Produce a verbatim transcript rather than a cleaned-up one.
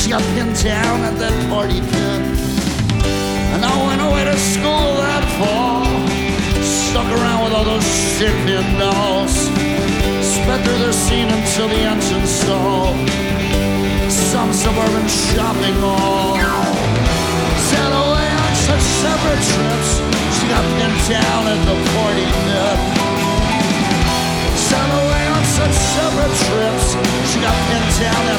got pinned down at that party pit. And I went away to school that fall, stuck around with all those sick-pin dolls, sped through the scene until the engine stalled. Some suburban shopping mall. Sailed away on such separate trips, she got pinned down at the party pit. Sailed away on such separate trips, she got pinned down at